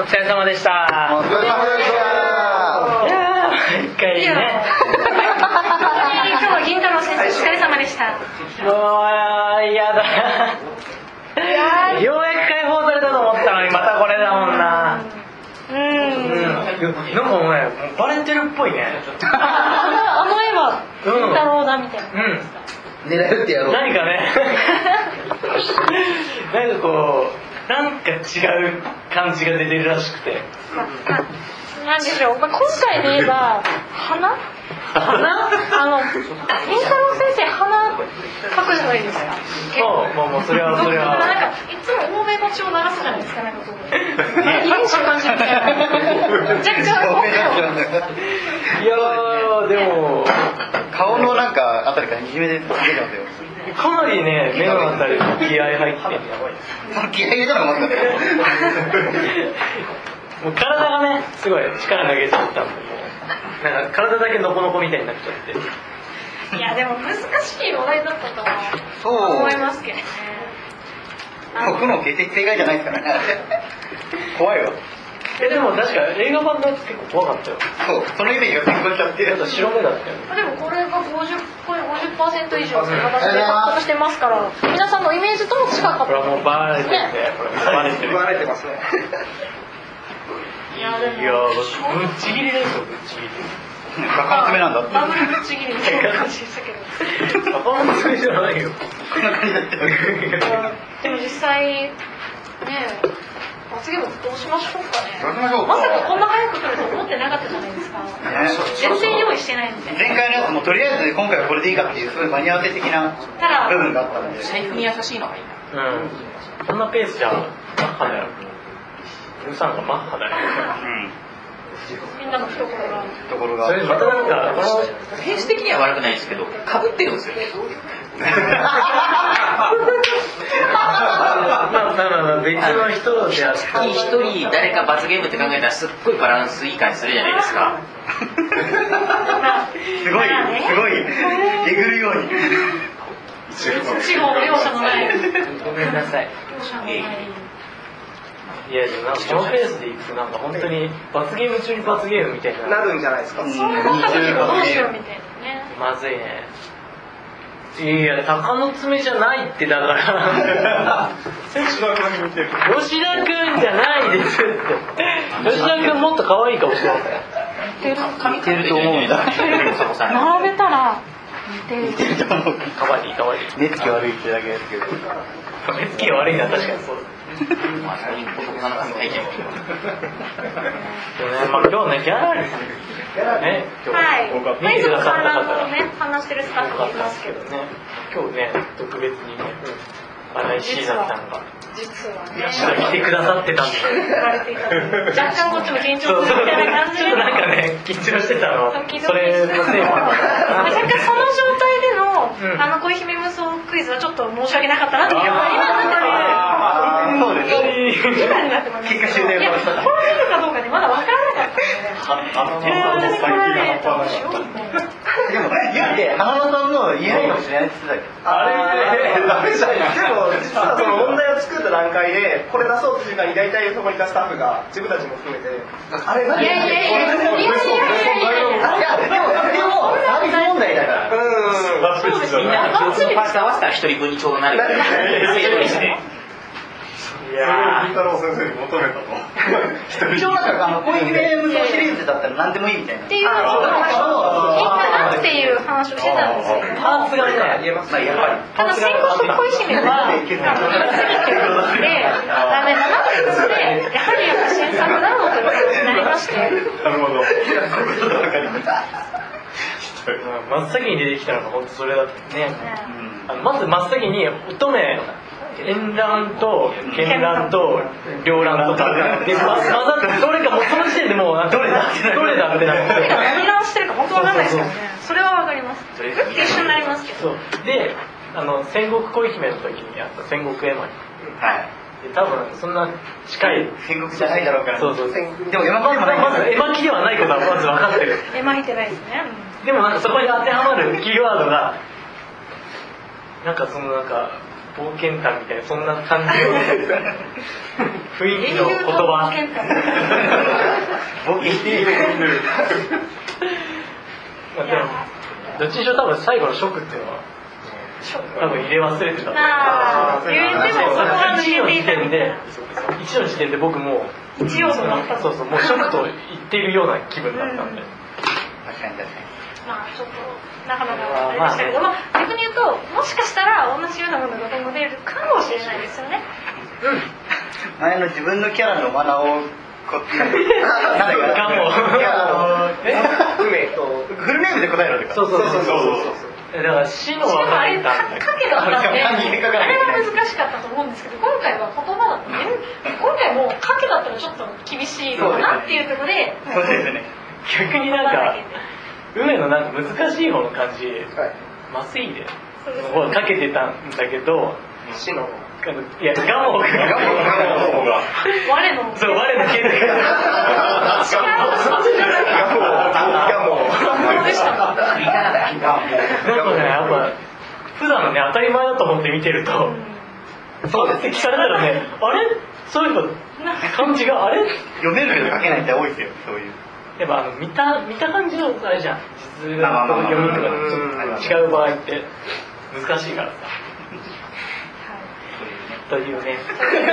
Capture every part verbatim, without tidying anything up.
お疲れ様でした。 お疲れ様でした。 いやー、一回ね。 今日は銀太郎先生、お疲れ様でした。 もうやだ。ようやく解放されたと思ったのにまたこれだもんな。 うん。うん、 なんかもうね、バレてるっぽいね。 あの絵は銀太郎だみたいな。うん。 狙ってやろう。 何かね。なんかこう、なんか違う感じが出てるらしくて。 なんでしょう、まあ、今回で言えば花花あの銀太郎先生花描くじゃないですか。 そう、もうもうそれはそれは。 なんかいつも欧米の血を流すじゃないですか。なんかこう遺伝子感じみたいな。若干いやーでも顔のなんかあたりからにじめで出てますよ。 かなりね、目のあたり気合入ってる。 その気合入れたのがまずかった。 もう体がね、すごい力抜けちゃったんで、もうなんか体だけノコノコみたいになっちゃって。 いやでも難しいお題だったとはそう思いますけどね。 僕の決定正解じゃないですからね。怖いわ。 えでも確か映画版のやつ結構怖かったよ。 そう、そのイメージが結構ちゃって。 あと白目だったよね。 でもこれがごじゅっパーセント以上の形で獲得してますから、皆さんのイメージとも近かった。 これはもうバレてるね。これバレてる。 バレてますね。 いやでもいやぶっちぎりですよ、ぶっちぎり。 バカの爪なんだって。 ダブルぶっちぎりみたいな感じでしたけど。 バカの爪じゃないよ。 こんな感じだったよ。 でも実際ね、罰ゲームどうしましょうかね。 どうしましょうか。 まさかこんな早く来ると思ってなかったじゃないですか。全然用意してないみたいな。 前回のやつもとりあえず今回はこれでいいかっていうそういう間に合わせ的な部分があったので。 財布に優しいのがいいな。 うん。こんなペースじゃマッハだよ。ウさんがマッハだよ。 うん。 みんなの懐が。 懐が。 それまたなんかこのペース的には悪くないですけど、かぶってるんですよ。 まあまあまあ別の人であって一人誰か罰ゲームって考えたらすっごいバランスいい感じするじゃないですか。 すごいすごいえぐるように。 死後容赦のない。 ごめんなさい。 容赦のない。 いやでもなんかこのペースでいくとなんか本当に罰ゲーム中に罰ゲームみたいななるんじゃないですか。 そうなった時はどうしようみたいなね。 まずいね。いや鷹の爪じゃないってだから吉田君見てる。吉田君じゃないですって。吉田君もっと可愛いかもしれない。 似てると思うんだ。 並べたら似てる。 可愛い可愛い。 目つき悪いってだけですけど。 目つきが悪いのは確かにそうだ。 まあ最近男さんの髪体験。 でもね、まあ今日ねギャラリーね、今日はい。 見てくださった観方覧をね話してるスタッフがいますけどね。今日ね特別にね、新井椎名さんが実はね来てくださってたんで。 言われていたので若干こっちも緊張するみたいな感じで。 ちょっとなんかね緊張してたの。それのテーマ。 若干その状態でのあの恋姫無双クイズはちょっと申し訳なかったなって今になってそうですね。 今になってます。 結果終了。 いや、これ見るかどうかでまだ分からなかったので、いやー、これね、どうしようみたいな。 でも言って花野さんの言えないかもしれないって言ってたけど。 あれダメじゃない。でも実はその問題を作った段階でこれ出そうというかに大体そこにいたスタッフが自分たちも含めてあれ何いやいやいやいやいやいやいやいや。 いやでもでもサービス問題だから。 うん。 そうですよ。 みんなの共通のパス合わせたら一人分にちょうどなる。正常にして。 いや金太郎先生に求めたと。 一応なんかあの恋姫無双シリーズだったら何でもいいみたいな。 っていうのを聞いたなっていう話をしてたんですよ。 パーツがね、 言えますねやっぱり。 あの戦国恋姫は次っていうことでダメだなってことで、やはりやっぱ新作だろうということになりまして。 なるほど。 真っ先に出てきたのが本当それだったね。あのまず真っ先に乙女円蘭と絢蘭と両蘭とかで混ざってどれかもうその時点でもうどれだってどれだってなって。 何直してるか本当わかんないですよね。それはわかります。一緒になりますけど。 で、あの戦国恋姫の時にあった戦国絵馬。 はい。 で多分そんな近い戦国じゃないだろうから。 そうそう。 でも山巻でもない。 まず絵巻ではないことはまず分かってる。 絵巻いてないですね。 でもなんかそこに当てはまるキーワードがなんかそのなんか冒険譚みたいなそんな感じの雰囲気の言葉冒険譚冒険しているまあでもどっちにしろ多分最後のショックっていうのは多分入れ忘れてたああ言えてもそこは抜いちのけていた時点でいちの時点で僕も一要素だったそうそうもうショックと言っているような気分だったんで、 確かに確かにまあちょっとなかなかあれでしたけど、まあ、逆に言うともしかしたら同じようなものが今後出るかもしれないですよね。 前の自分のキャラのマナをこうなんかガモいやフルネームとフルネームで答えろってかそうそうそうそうだから死の分かれたんだかけだったんで、あれは難しかったと思うんですけど、今回は言葉だったね。今回もかけだったらちょっと厳しいのかなっていうところで、 そうですね逆になんか梅のなんか難しい方の感じ、 はい麻酔でそうですほらかけてたんだけど死のいやガモがガモが我のそう我の剣だからガモでしたか。 なんかねやっぱ普段のね当たり前だと思って見てると、そうですって聞かれたらねあれそういえば漢字があれ読めるけど書けないって多いですよそういうやっぱあの見た見た感じのあれじゃん実の読みとかちょっと違う場合って難しいからさというねというふう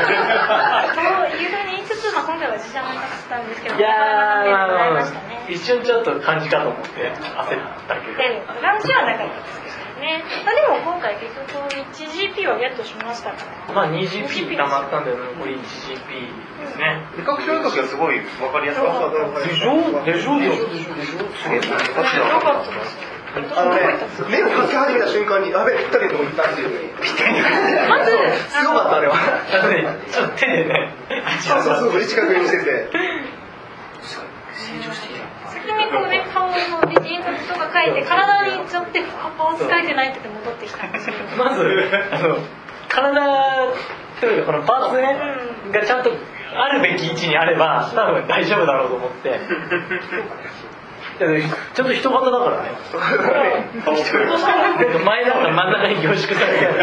に言いつつ、まあ、今回は自信はなかったんですけど、 いやーなかなかねもらいましたね。 一瞬ちょっと感じかと思って焦ったけどで、感じはなかったですけどね。まあ、でも今回結局 いちジーピー はゲットしましたから。 まあ にジーピー 溜まったんで残り いちジーピー ですね。 味覚障害がすごい分かりやすかったでしょでしょでしょすげえなよかったです。 あのね目をかけ始めた瞬間にやべえぴったりと思ったんですよまず、 すごかったあれはあのねちょっと手でねそうそうそう近くにしてて先にこうね、顔の輪郭とか描いて、体にちょっとパーツ描いてないって言って戻ってきたんですけど。 まずあの体というかこのパーツねがちゃんとあるべき位置にあれば多分大丈夫だろうと思ってちゃんと人型だからね前だから真ん中に凝縮されてる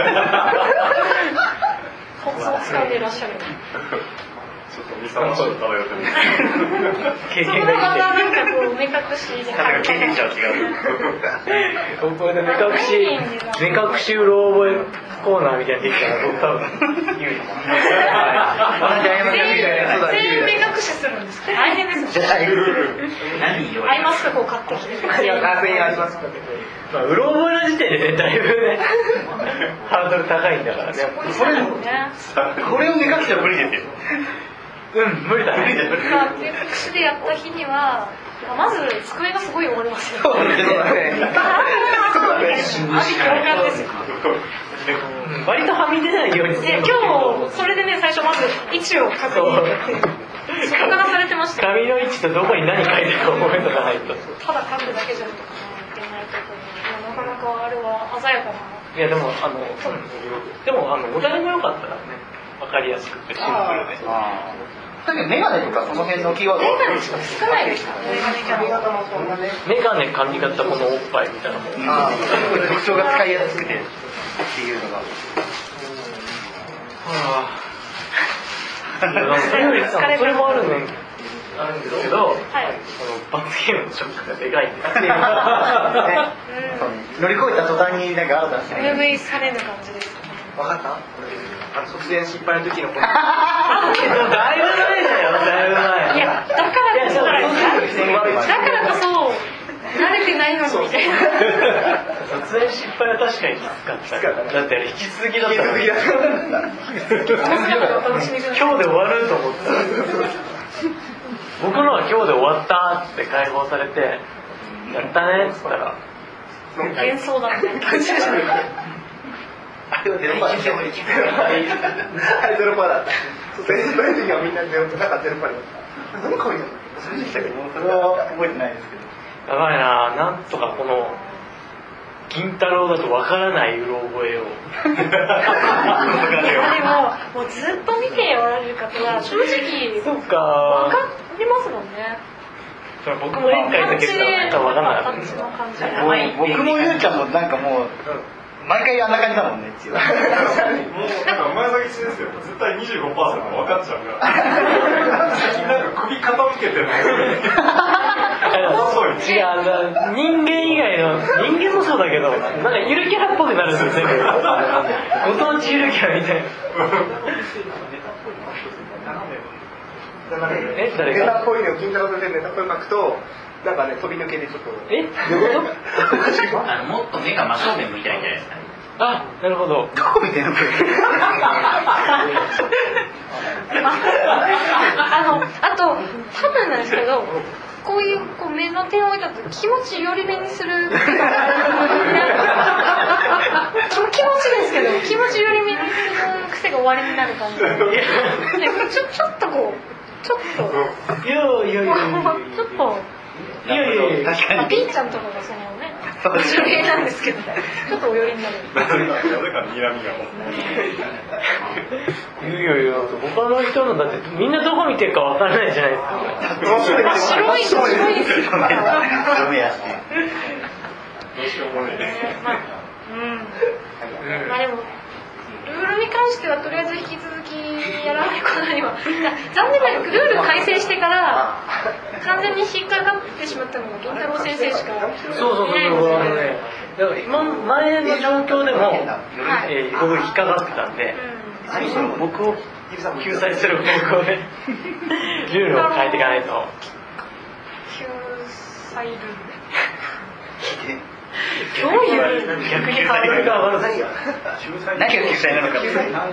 コツを使っていらっしゃる。 ちょっとに、さんちょっと漂ってる経そこ験ががまた生きてなんかこう目隠しでなんか経験者は違うるこれで目隠し目隠しうろ覚えコーナーみたいにできたら僕多分有利同じ謝りみたいな全員目隠しするんです大変ですよ。 何よアイマスクを買ってきて。 全員ありますまあうろ覚えの時点でねだいぶねハードル高いんだからねこれもね。 これを目隠しは無理ですようん無理だねまあ、目隠しでやった日には、まず机がすごい汚れますよ。 そうだねああ、ですよ。 割とはみ出ないようにすで、 る今日それでね、最初まず位置を確認ってそこからされてました。 紙の位置とどこに何書いてるか覚えとかないとただ噛むだけじゃとかいけないところ、なかなかあれは鮮やかな。 いやでもあのでもあのお題も良かったらね分かりやすくてシンプルでだけどメガネとかその辺のキーワードメガネしか少ないですからね。 髪型もそんなねメガネ髪型このおっぱいみたいなもんあー特徴が使いやすくてっていうのがはあそれよりさそれもあるねあるんですけど、 はい、 この罰ゲームのショックがでかいんですよ乗り越えた途端になんか新たなエムブイ されぬ感じですね。 分かったあの卒園失敗の時のことだいぶ前だよだいぶ前いや、だからこそだからこそ慣れてないのにみたいな。 卒園失敗は確かにきつかっただってあれ引き続きだったもん引き続きだった今日で終わると思った僕のは今日で終わったって解放されてやったねっつったら幻想だみたいな感じでしたね。 あれはゼロパーだったあれゼロパーだった卒園失敗の時はみんなゼロパーだったゼロパーだった何かいいのそれでしたけどそれは覚えてないですけどやばいななんとかこの銀太郎だとわからないうろ覚えをでももうずっと見ておられる方は正直そうかわかりますもんね。 僕も演歌だけど多分わかんなかったんですよ感じの感じ僕もゆうちゃんもなんかもう毎回あんな感じだもんねっていう。 もうなんか前崎先生絶対 にじゅうごパーセント 分かっちゃうから最近なんか首傾けてるの違う、人間以外の人間もそうだけど、なんかゆるキャラっぽくなるんですよ全部。ご当地ゆるキャラみたいな。え、誰ネタが？ っぽいのを金太郎先生ネタっぽいの書くとなんかね飛び抜けてちょっとえ、どういうこと？ あのもっと目が真正面向いたらいいんじゃないですかね。 あ、なるほど。 どこ見てんのこれ。 あの、あと多分なんですけど、こういうこう目の点を置いたと気持ち寄り目にする気持ちですけど気持ち寄り目にする癖が終わりになる感じで、ちょちょっとこうちょっといやいやいやいやちょっといやいやいや確かに。 まあ、ピーちゃんとかがそのね有名なんですけどちょっとお寄りになる。 なぜかなぜか睨みがいやいやいや、他の人のだってみんなどこ見てるかわからないじゃないですか。 白い白いですよ。 白目やし。 どうしようもないです。 まあ、うん。まあでもルールに関してはとりあえず引き続きやらないことには残念ながらルール改正してから完全に引っかかってしまったのが源太郎先生しかそうそうそうそう、あのね、だから今前の状況でも、 はいえー、僕引っかかってたんで、 うん僕を救済する方向でルールを変えていかないと。 救済ルールどういう逆にハードルが上がるんですよ。 何が救済なのか。 こ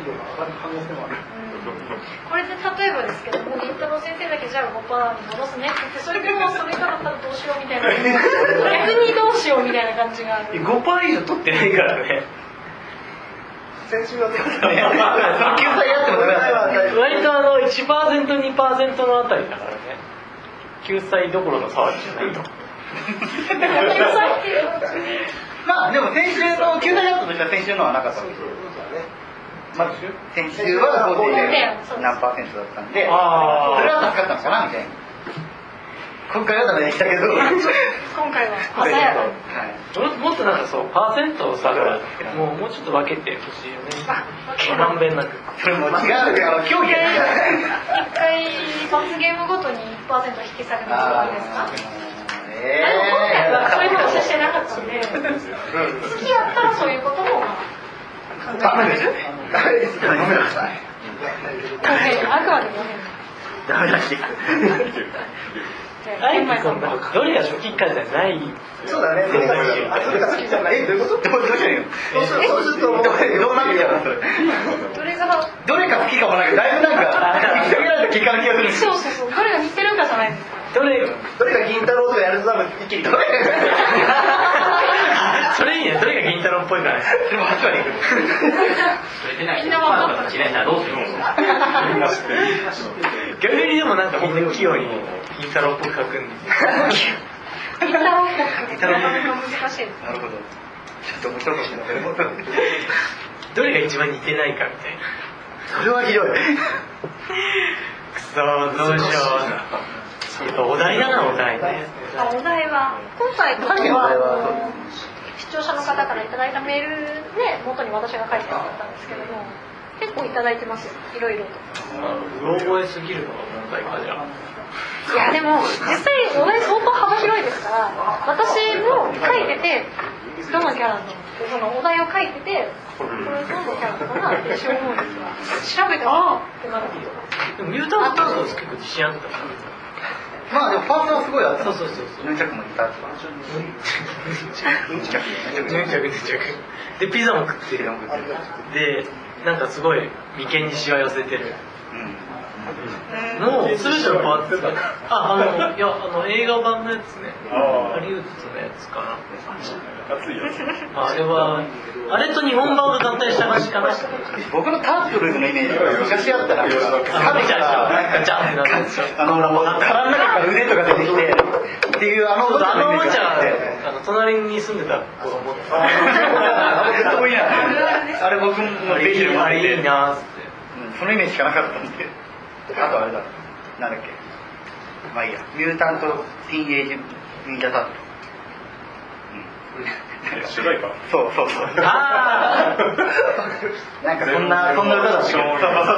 れで例えばですけども銀太郎先生だけじゃあ ごパーセント に戻すねって言ってそれでもそれからだったらどうしようみたいな逆にどうしようみたいな感じがごパーセント 以上取ってないからね。 先週はね救済やってもダメだった。 割とあの いちパーセント、にパーセント のあたりだからね。救済どころの騒ぎじゃないと。 まあでも先週の救済だったとしたら先週のはなかったんですよ。まあ先週は ごてん何パーセントだったんで、それは助かったのかなみたいな。今回はダメでしたけど。 今回は鮮やかに。 もっとなんかそうパーセントをさ、もうもうちょっと分けてほしいよね。まんべんなく。 それも違うけど競技や一回罰ゲームごとに いちパーセント 引き下げるのいいですか？ え今回はそういう話してなかったんで、好きやったらそういうことも考えダメですよ。ダメです。ダメださい。 公平、あくまで公平。 ダメだし。 あえてそんなどれが初期化じゃない。 そうだね。それがあそれが好きじゃない。えどういうこと？ どうどうしようよ。 そうするとどうどうなってやるのそれ。 どれがどれか好きかもないけどだいぶなんか一人ぐらいの結果の気がする。 そうそうそう、どれが似てるかじゃないですか。 どれどれが銀太郎とかやると多分一気にどれそれいいね。どれが銀太郎っぽいかね。 でもはち割いく。 それでないとパーとか違いしたらどうするの？ 逆にでもなんかみんな器用に銀太郎っぽく書くんですよ。 銀太郎っぽく。銀太郎っぽく難しいです。 なるほど。ちょっと面白いかもしれない。 どれが一番似てないかみたいな。 それはひどい。 くそーどうしよう。やっぱお題だなお題ね。 お題は今回とかは視聴者の方からいただいたメールで元に私が書いてあったんですけども結構いただいてますよいろいろと。 うろ覚えすぎるのが問題かじゃあ。 いやでも実際お題相当幅広いですから私も書いててどのキャラのそのお題を書いててこれどのキャラかなって一瞬思うんですが調べてああってなるとでもミュータントターズ結構自信あったから。 まあでもファーストはすごいあった。 そうそうそうそう。 ヌンチャクもいた。ヌンチャク。 ヌンチャクヌンチャク。でピザも食ってる。でなんかすごい眉間にしわ寄せてる。もうすべてのパーツがああのいやあの映画版のやつね。ハリウッドのやつかな。 熱いやつ。 あれはあれと日本版が合体した感じかな。 僕のタートルズのイメージは昔あったら、 ガチャガチャってなるんですよ。 あの殻の中から腕とか出てきてっていうあのあのおもちゃがあの隣に住んでた子が持ってた。 あれ僕もベジルもあれいいなーって。 そのイメージしかなかったんで。あとあれだ。なんだっけ。まあいいや。ミュータント・ティーンエイジ・ニンジャ・タートル。 主題歌。 そうそうそう。 あなんかそんなそんな歌だったけど。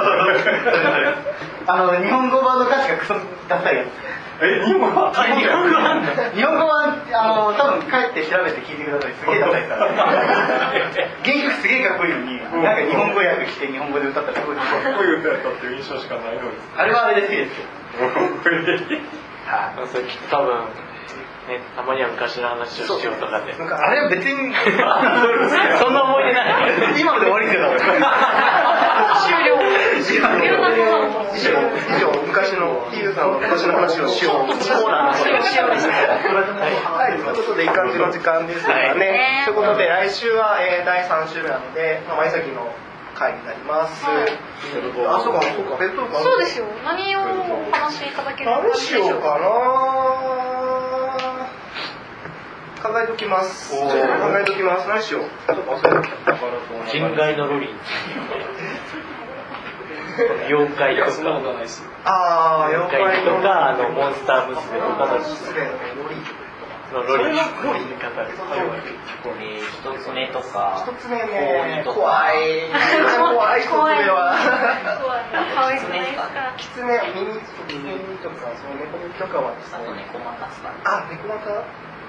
あの日本語版の歌詞がクソダサいやつ。 え、日本語は？ あ日本語は日本語はあの多分帰って調べて聞いてください。すげえダサいから。原曲すげえかっこいいのに、なんか日本語訳して日本語で歌ったらすごいかっこいい歌やったっていう印象しかないのです。 あれはあれで好きですよ。 はい。それきっと多分ね、たまには昔の話をしようとかで。 あれは別にそんな思い出ない。 今ので終わりですよ。 終了。 以上昔のヒーさんの昔の話をしよう。 そうなんですよ。 はい、ということでいい感じの時間ですからね。ということで来週は、えー、だいさん週目なので、まあ、前先の回になります。あ、そうか、そうか、ベッドそうですよ。何をお話しいただける何しようかな。考えときます。考えときます。何しよう。ちょっと忘れてきた。 人外のロリン。妖怪とか。 ああ、 妖怪とか、あのモンスター娘とかのロリン。ロリンに語る。 一つ目とか。 一つ目ね、怖い。怖い一つ目は。 可愛くないですか。 キツネ、耳、耳とか、その猫耳とかはですね。 あと猫股ですかね。 あ、猫股。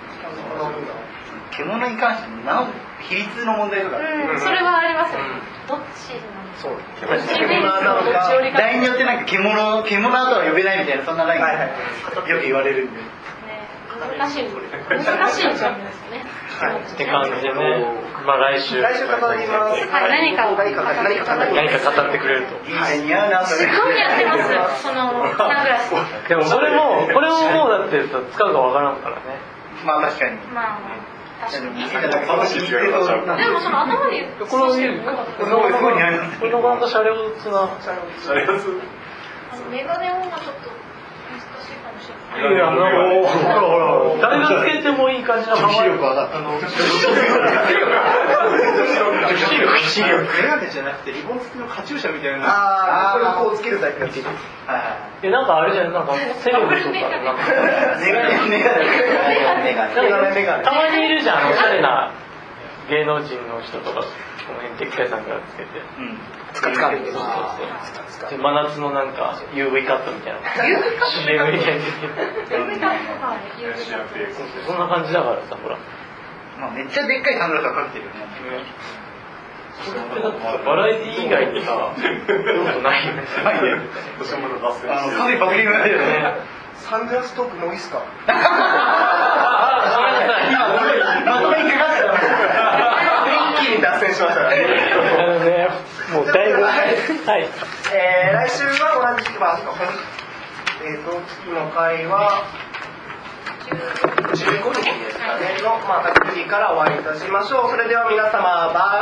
獣に関してなお比率の問題とか、 うん、それはありますよね。どっちなんですか。 そう。 獣なのか。 ラインによってなんか獣獣とは呼べないみたいなそんなラインがよく言われるんで。 難しい難しいんじゃないですね。 って感じでね。まあ来週。 来週語ります。 はい、何かを何か何か語り何か語ってくれると。 はい、似合うな。 すごいやってます。そのサングラス。 でもそれもこれももうだって使うかわからんからね。 まあ確かに。 まあ確かに。 楽しい違いました。 でもその頭にこのすごい似合います。 このバンドシャレオツな。 あれがす。 メガネ音がちょっと難しいかもしれない。 いや、なんかほらほら誰がつけてもいい感じの女子力上がった。 女子力。メガネじゃなくてリボン付きのカチューシャみたいな。ああ、これこうつけるタイプのやつ。 え、なんかあれじゃん、なんかセレブとかなんかメガネメガネメガネメガネメガネ。 たまにいるじゃん、おしゃれな芸能人の人とか、この辺でっかいさんがつけて。 つかつか。 そうそうそう。真夏のなんか ユーブイ カットみたいな。 ユーブイ カットシーエム みたいな。 ユーブイ カットはい、ユーブイ カット。 そんな感じだからさ、ほら。 まあめっちゃでっかいサングラスをかけてるよね。 バラエティ以外にさ、用途ないよね。 ないね。あの、かなりバズりがいよね。 サングラストークもういいっすか。 あ今、まとめにかかった。 一気に脱線しましたね。 あのね、もうだいぶ、はい。 えー、来週は同じ日、まあ、えーと、次の回は、じゅうごにちですかね、の、またくじからお会いいたしましょう。それでは皆様、バイ。